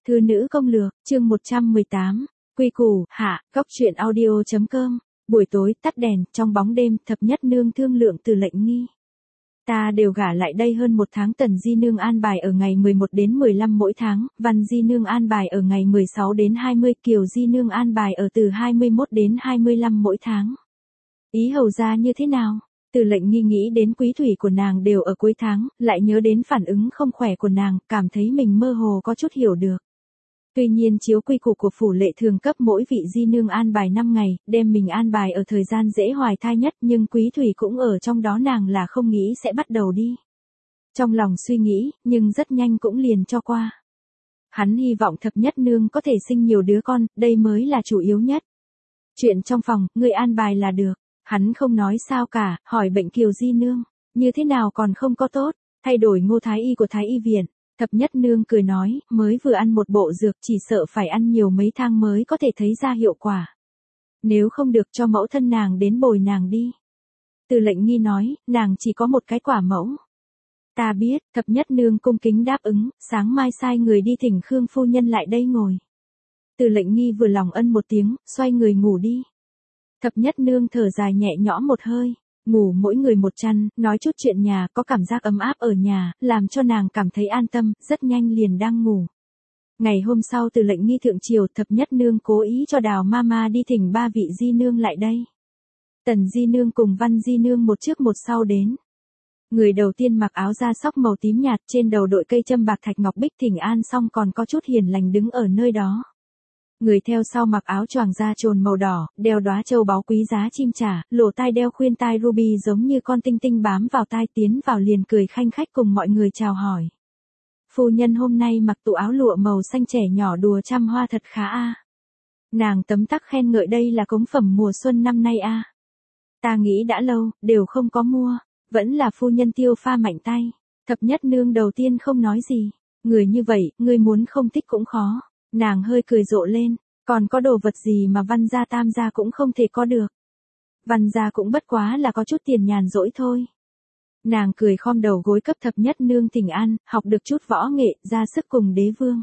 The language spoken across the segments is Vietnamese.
Thư nữ công lược, chương 118, quy củ, hạ, góc truyện audio.com, buổi tối tắt đèn, trong bóng đêm, thập nhất nương thương lượng Từ Lệnh Nghi. Ta đều gả lại đây hơn một tháng, Tần Di Nương an bài ở ngày 11 đến 15 mỗi tháng, Văn Di Nương an bài ở ngày 16 đến 20, Kiều Di Nương an bài ở từ 21 đến 25 mỗi tháng. Ý hầu ra như thế nào? Từ Lệnh Nghi nghĩ đến quý thủy của nàng đều ở cuối tháng, lại nhớ đến phản ứng không khỏe của nàng, cảm thấy mình mơ hồ có chút hiểu được. Tuy nhiên chiếu quy củ của phủ lệ thường cấp mỗi vị di nương an bài 5 ngày, đem mình an bài ở thời gian dễ hoài thai nhất, nhưng quý thủy cũng ở trong đó, nàng là không nghĩ sẽ bắt đầu đi. Trong lòng suy nghĩ, nhưng rất nhanh cũng liền cho qua. Hắn hy vọng thập nhất nương có thể sinh nhiều đứa con, đây mới là chủ yếu nhất. Chuyện trong phòng, người an bài là được. Hắn không nói sao cả, hỏi bệnh Kiều Di Nương, như thế nào còn không có tốt, thay đổi Ngô Thái Y của Thái Y viện. Thập nhất nương cười nói, mới vừa ăn một bộ dược, chỉ sợ phải ăn nhiều mấy thang mới có thể thấy ra hiệu quả. Nếu không được cho mẫu thân nàng đến bồi nàng đi. Từ Lệnh Nghi nói, nàng chỉ có một cái quả mẫu. Ta biết, thập nhất nương cung kính đáp ứng, sáng mai sai người đi thỉnh Khương phu nhân lại đây ngồi. Từ Lệnh Nghi vừa lòng ân một tiếng, xoay người ngủ đi. Thập nhất nương thở dài nhẹ nhõm một hơi, ngủ mỗi người một chăn, nói chút chuyện nhà, có cảm giác ấm áp ở nhà, làm cho nàng cảm thấy an tâm, rất nhanh liền đang ngủ. Ngày hôm sau Từ Lệnh Nghi thượng triều, thập nhất nương cố ý cho Đào Mama đi thỉnh 3 vị di nương lại đây. Tần di nương cùng Văn di nương một trước một sau đến. Người đầu tiên mặc áo da sóc màu tím nhạt, trên đầu đội cây châm bạc thạch ngọc bích thỉnh an xong còn có chút hiền lành đứng ở nơi đó. Người theo sau mặc áo choàng da trồn màu đỏ, đeo đóa châu báu quý giá chim trả, lỗ tai đeo khuyên tai ruby giống như con tinh tinh bám vào tai, tiến vào liền cười khanh khách cùng mọi người chào hỏi. Phu nhân hôm nay mặc tụ áo lụa màu xanh trẻ nhỏ đùa trăm hoa thật khá a. Nàng tấm tắc khen ngợi đây là cống phẩm mùa xuân năm nay a. Ta nghĩ đã lâu, đều không có mua, vẫn là phu nhân tiêu pha mạnh tay. Thập nhất nương đầu tiên không nói gì, người như vậy, ngươi muốn không thích cũng khó. Nàng hơi cười rộ lên, còn có đồ vật gì mà Văn gia Tam gia cũng không thể có được. Văn gia cũng bất quá là có chút tiền nhàn rỗi thôi. Nàng cười khom đầu gối cấp thập nhất nương thỉnh an, học được chút võ nghệ, ra sức cùng đế vương.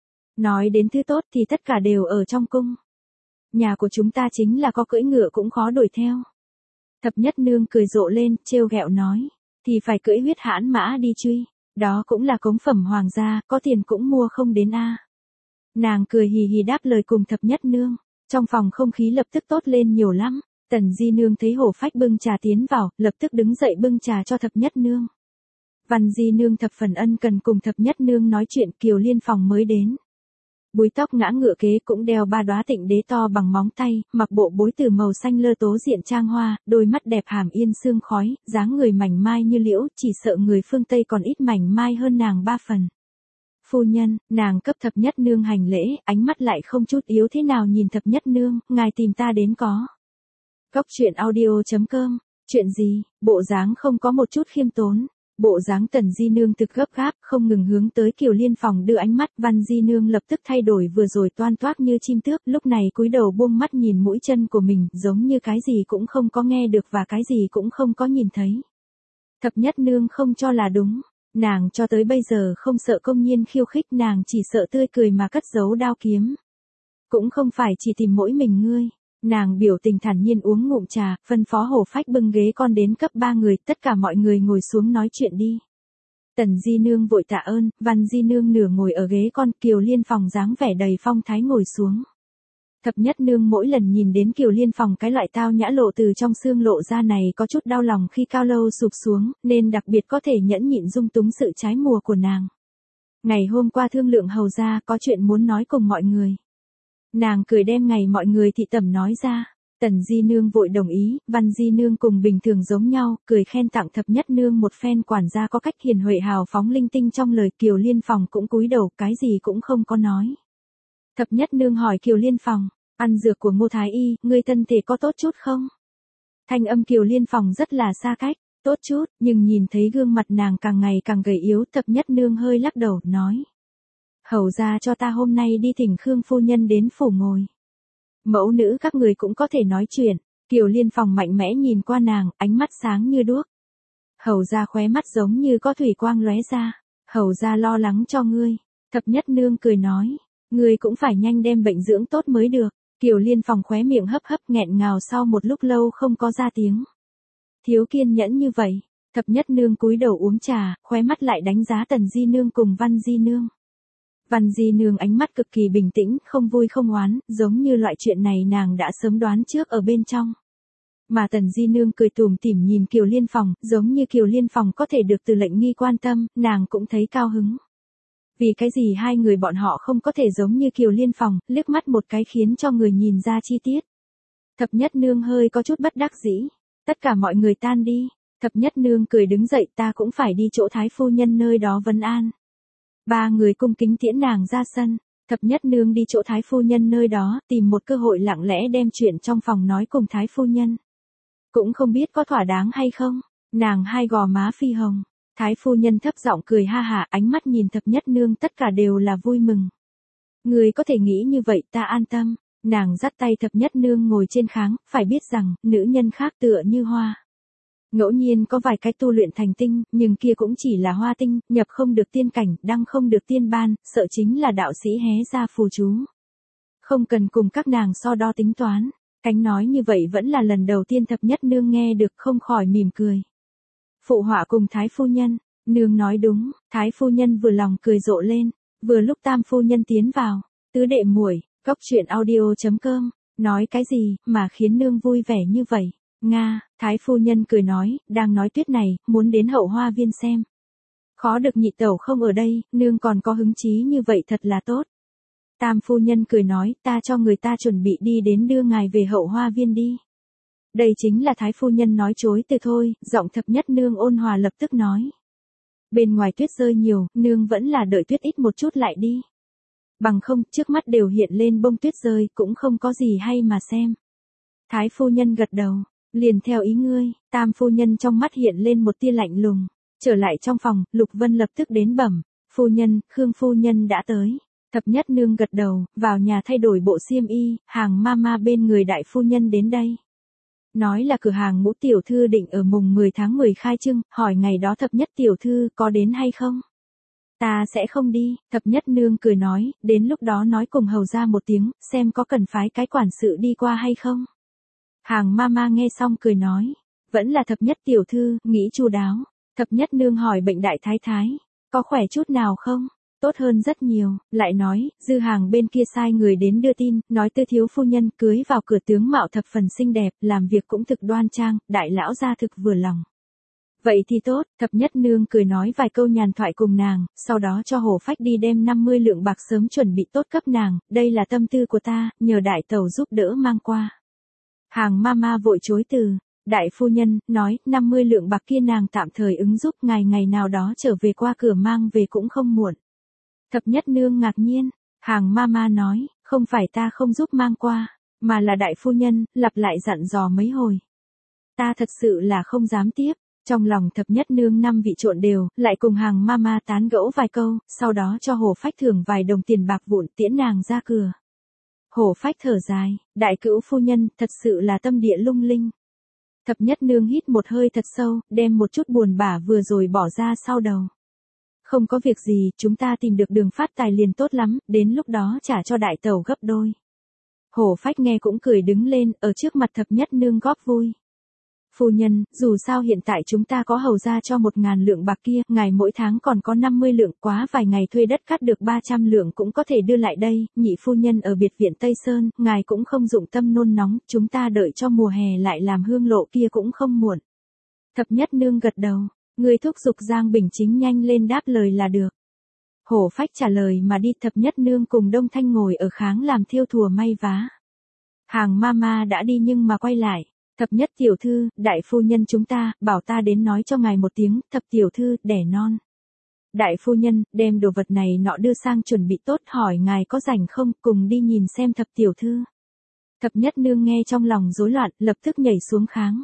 Nói đến thứ tốt thì tất cả đều ở trong cung. Nhà của chúng ta chính là có cưỡi ngựa cũng khó đuổi theo. Thập nhất nương cười rộ lên, trêu ghẹo nói, thì phải cưỡi huyết hãn mã đi truy, đó cũng là cống phẩm hoàng gia, có tiền cũng mua không đến a. Nàng cười hì hì đáp lời cùng thập nhất nương, trong phòng không khí lập tức tốt lên nhiều lắm. Tần di nương thấy hổ phách bưng trà tiến vào, lập tức đứng dậy bưng trà cho thập nhất nương. Văn di nương thập phần ân cần cùng thập nhất nương nói chuyện, Kiều Liên phòng mới đến. Búi tóc ngã ngựa kế, cũng đeo 3 đóa tịnh đế to bằng móng tay, mặc bộ bối từ màu xanh lơ tố diện trang hoa, đôi mắt đẹp hàm yên sương khói, dáng người mảnh mai như liễu, chỉ sợ người phương Tây còn ít mảnh mai hơn nàng 3 phần. Phu nhân, nàng cấp thập nhất nương hành lễ, ánh mắt lại không chút yếu thế nào nhìn thập nhất nương, ngài tìm ta đến có. Góc truyện audio.com, chuyện gì, bộ dáng không có một chút khiêm tốn. Bộ dáng Tần di nương thực gấp gáp, không ngừng hướng tới Kiều Liên phòng đưa ánh mắt, Văn di nương lập tức thay đổi vừa rồi toan toác như chim tước, lúc này cúi đầu buông mắt nhìn mũi chân của mình, giống như cái gì cũng không có nghe được và cái gì cũng không có nhìn thấy. Thập nhất nương không cho là đúng. Nàng cho tới bây giờ không sợ công nhiên khiêu khích, nàng chỉ sợ tươi cười mà cất giấu đao kiếm. Cũng không phải chỉ tìm mỗi mình ngươi. Nàng biểu tình thản nhiên uống ngụm trà, phân phó hổ phách bưng ghế con đến cấp 3 người, tất cả mọi người ngồi xuống nói chuyện đi. Tần di nương vội tạ ơn, Văn di nương nửa ngồi ở ghế con, Kiều Liên phòng dáng vẻ đầy phong thái ngồi xuống. Thập nhất nương mỗi lần nhìn đến Kiều Liên phòng cái loại tao nhã lộ từ trong xương lộ ra này có chút đau lòng khi cao lâu sụp xuống, nên đặc biệt có thể nhẫn nhịn dung túng sự trái mùa của nàng. Ngày hôm qua thương lượng hầu ra có chuyện muốn nói cùng mọi người. Nàng cười đem ngày mọi người thị tẩm nói ra. Tần di nương vội đồng ý, Văn di nương cùng bình thường giống nhau, cười khen tặng thập nhất nương một phen, quản gia có cách hiền huệ hào phóng linh tinh trong lời. Kiều Liên phòng cũng cúi đầu, cái gì cũng không có nói. Thập nhất nương hỏi Kiều Liên phòng, ăn dược của Ngô Thái Y, ngươi thân thể có tốt chút không? Thanh âm Kiều Liên phòng rất là xa cách, tốt chút, nhưng nhìn thấy gương mặt nàng càng ngày càng gầy yếu, thập nhất nương hơi lắc đầu, nói. Hầu ra cho ta hôm nay đi thỉnh Khương phu nhân đến phủ ngồi. Mẫu nữ các người cũng có thể nói chuyện. Kiều Liên phòng mạnh mẽ nhìn qua nàng, ánh mắt sáng như đuốc. Hầu ra khóe mắt giống như có thủy quang lóe ra. Hầu ra lo lắng cho ngươi. Thập nhất nương cười nói. Ngươi cũng phải nhanh đem bệnh dưỡng tốt mới được. Kiều Liên Phòng khóe miệng hấp hấp nghẹn ngào sau một lúc lâu không có ra tiếng. Thiếu kiên nhẫn như vậy. Thập nhất nương cúi đầu uống trà, khóe mắt lại đánh giá Tần Di Nương cùng Văn Di Nương. Văn Di Nương ánh mắt cực kỳ bình tĩnh, không vui không oán, giống như loại chuyện này nàng đã sớm đoán trước ở bên trong. Mà Tần Di Nương cười tủm tỉm nhìn Kiều Liên Phòng, giống như Kiều Liên Phòng có thể được Từ Lệnh Nghi quan tâm, nàng cũng thấy cao hứng. Vì cái gì hai người bọn họ không có thể giống như Kiều Liên Phòng, liếc mắt một cái khiến cho người nhìn ra chi tiết. Thập nhất nương hơi có chút bất đắc dĩ. Tất cả mọi người tan đi. Thập nhất nương cười đứng dậy, ta cũng phải đi chỗ thái phu nhân nơi đó vấn an. Ba người cung kính tiễn nàng ra sân. Thập nhất nương đi chỗ thái phu nhân nơi đó, tìm một cơ hội lặng lẽ đem chuyện trong phòng nói cùng thái phu nhân. Cũng không biết có thỏa đáng hay không. Nàng hai gò má phi hồng. Thái phu nhân thấp giọng cười ha hả, ánh mắt nhìn thập nhất nương tất cả đều là vui mừng. Người có thể nghĩ như vậy, ta an tâm. Nàng dắt tay thập nhất nương ngồi trên kháng, phải biết rằng, nữ nhân khác tựa như hoa. Ngẫu nhiên có vài cái tu luyện thành tinh, nhưng kia cũng chỉ là hoa tinh, nhập không được tiên cảnh, đăng không được tiên ban, sợ chính là đạo sĩ hé ra phù chú. Không cần cùng các nàng so đo tính toán. Cánh nói như vậy vẫn là lần đầu tiên thập nhất nương nghe được, không khỏi mỉm cười. Phụ họa cùng thái phu nhân, nương nói đúng, thái phu nhân vừa lòng cười rộ lên, vừa lúc tam phu nhân tiến vào, tứ đệ muội, góc truyện audio.com, nói cái gì mà khiến nương vui vẻ như vậy, Nga, thái phu nhân cười nói, đang nói tuyết này, muốn đến hậu hoa viên xem. Khó được nhị tẩu không ở đây, nương còn có hứng chí như vậy thật là tốt. Tam phu nhân cười nói, ta cho người ta chuẩn bị đi đến đưa ngài về hậu hoa viên đi. Đây chính là thái phu nhân nói chối từ thôi, giọng thập nhất nương ôn hòa lập tức nói. Bên ngoài tuyết rơi nhiều, nương vẫn là đợi tuyết ít một chút lại đi. Bằng không, trước mắt đều hiện lên bông tuyết rơi, cũng không có gì hay mà xem. Thái phu nhân gật đầu, liền theo ý ngươi, tam phu nhân trong mắt hiện lên một tia lạnh lùng. Trở lại trong phòng, Lục Vân lập tức đến bẩm, phu nhân, Khương phu nhân đã tới. Thập nhất nương gật đầu, vào nhà thay đổi bộ xiêm y, hàng mama bên người đại phu nhân đến đây. Nói là cửa hàng Ngũ tiểu thư định ở mùng 10 tháng 10 khai trương, hỏi ngày đó thập nhất tiểu thư có đến hay không? Ta sẽ không đi, thập nhất nương cười nói, đến lúc đó nói cùng hầu ra một tiếng, xem có cần phái cái quản sự đi qua hay không? Hàng mama nghe xong cười nói, vẫn là thập nhất tiểu thư, nghĩ chu đáo. Thập nhất nương hỏi bệnh đại thái thái, có khỏe chút nào không? Tốt hơn rất nhiều, lại nói, dư hàng bên kia sai người đến đưa tin, nói tư thiếu phu nhân cưới vào cửa tướng mạo thập phần xinh đẹp, làm việc cũng thực đoan trang, đại lão gia thực vừa lòng. Vậy thì tốt, thập nhất nương cười nói vài câu nhàn thoại cùng nàng, sau đó cho Hồ Phách đi đem 50 lượng bạc sớm chuẩn bị tốt cấp nàng, đây là tâm tư của ta, nhờ đại tẩu giúp đỡ mang qua. Hàng mama vội chối từ. Đại phu nhân, nói, 50 lượng bạc kia nàng tạm thời ứng giúp ngày nào đó trở về qua cửa mang về cũng không muộn. Thập nhất nương ngạc nhiên, hàng mama nói, không phải ta không giúp mang qua, mà là đại phu nhân, lặp lại dặn dò mấy hồi. Ta thật sự là không dám tiếp, trong lòng thập nhất nương năm vị trộn đều, lại cùng hàng mama tán gẫu vài câu, sau đó cho Hồ Phách thưởng vài đồng tiền bạc vụn tiễn nàng ra cửa. Hồ Phách thở dài, đại cữu phu nhân, thật sự là tâm địa lung linh. Thập nhất nương hít một hơi thật sâu, đem một chút buồn bã vừa rồi bỏ ra sau đầu. Không có việc gì, chúng ta tìm được đường phát tài liền tốt lắm, đến lúc đó trả cho đại tẩu gấp đôi. Hồ Phách nghe cũng cười đứng lên, ở trước mặt thập nhất nương góp vui. Phu nhân, dù sao hiện tại chúng ta có hầu ra cho 1.000 lượng bạc kia, ngài mỗi tháng còn có 50 lượng, quá vài ngày thuê đất cắt được 300 lượng cũng có thể đưa lại đây, nhị phu nhân ở biệt viện Tây Sơn, ngài cũng không dụng tâm nôn nóng, chúng ta đợi cho mùa hè lại làm hương lộ kia cũng không muộn. Thập nhất nương gật đầu, người thúc giục Giang Bình Chính nhanh lên đáp lời là được. Hồ Phách trả lời mà đi, thập nhất nương cùng Đông Thanh ngồi ở kháng làm thiêu thùa may vá. Hàng mama đã đi nhưng mà quay lại. Thập nhất tiểu thư, đại phu nhân chúng ta, bảo ta đến nói cho ngài một tiếng, thập tiểu thư, đẻ non. Đại phu nhân, đem đồ vật này nọ đưa sang chuẩn bị tốt, hỏi ngài có rảnh không, cùng đi nhìn xem thập tiểu thư. Thập nhất nương nghe trong lòng rối loạn, lập tức nhảy xuống kháng.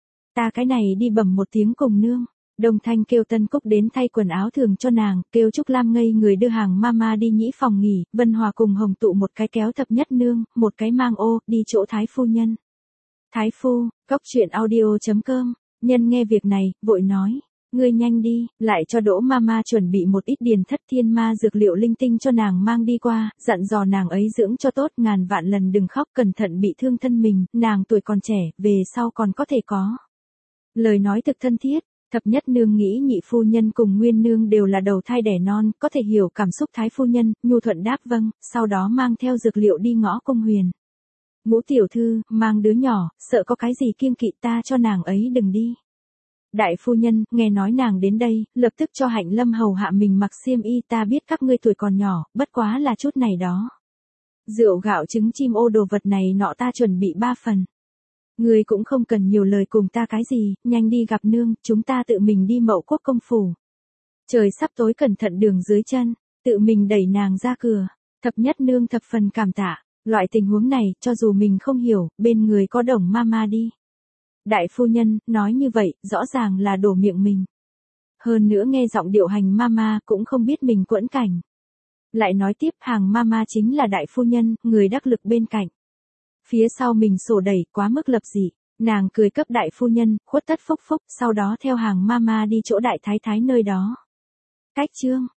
Ta cái này đi bẩm một tiếng cùng nương. Đông Thanh kêu Tân Cúc đến thay quần áo thường cho nàng, kêu Trúc Lam ngây người đưa hàng mama đi nhĩ phòng nghỉ, Vân Hòa cùng Hồng Tụ một cái kéo thập nhất nương, một cái mang ô, đi chỗ thái phu nhân. Thái phu, góc truyện audio.com, nhân nghe việc này, vội nói. Ngươi nhanh đi, lại cho Đỗ Mama chuẩn bị một ít điền thất thiên ma dược liệu linh tinh cho nàng mang đi qua, dặn dò nàng ấy dưỡng cho tốt, ngàn vạn lần đừng khóc, cẩn thận bị thương thân mình, nàng tuổi còn trẻ, về sau còn có thể có. Lời nói thực thân thiết, thập nhất nương nghĩ nhị phu nhân cùng nguyên nương đều là đầu thai đẻ non, có thể hiểu cảm xúc thái phu nhân, nhu thuận đáp vâng, sau đó mang theo dược liệu đi ngõ Cung Huyền. Ngũ tiểu thư, mang đứa nhỏ, sợ có cái gì kiêng kỵ, ta cho nàng ấy đừng đi. Đại phu nhân, nghe nói nàng đến đây, lập tức cho Hạnh Lâm hầu hạ mình mặc xiêm y, ta biết các ngươi tuổi còn nhỏ, bất quá là chút này đó. Rượu gạo trứng chim ô đồ vật này nọ ta chuẩn bị 3 phần. Ngươi cũng không cần nhiều lời cùng ta cái gì, nhanh đi gặp nương, chúng ta tự mình đi Mậu Quốc công phủ. Trời sắp tối, cẩn thận đường dưới chân, tự mình đẩy nàng ra cửa. Thập nhất nương thập phần cảm tạ, loại tình huống này, cho dù mình không hiểu, bên người có Đồng Mama đi. Đại phu nhân, nói như vậy, rõ ràng là đổ miệng mình. Hơn nữa nghe giọng điệu hành Mama cũng không biết mình quẫn cảnh. Lại nói tiếp, hàng Mama chính là đại phu nhân, người đắc lực bên cạnh. Phía sau mình sổ đẩy, quá mức lập dị, nàng cười cấp đại phu nhân, khuất tất phúc phúc, sau đó theo hàng Mama đi chỗ đại thái thái nơi đó. Cách chương